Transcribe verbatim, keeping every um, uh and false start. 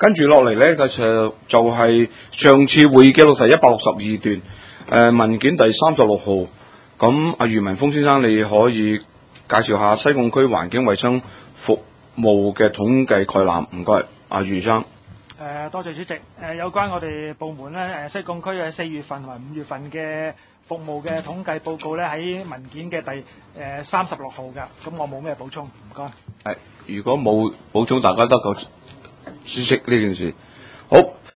跟住落嚟咧，就就係上次會議記錄係一百六十二段，誒、呃、文件第三十六號。咁阿余文峰先生，你可以介紹下西貢區環境衛生服務嘅統計概覽，唔該，阿余生。 誒、呃，多謝主席。誒、呃，有關我哋部門咧，誒西貢區嘅四月份同埋五月份嘅服務嘅統計報告咧，喺文件嘅第誒三十六號㗎。咁我冇咩補充，唔該。 係，如果冇補充，大家得個知識呢件事。好。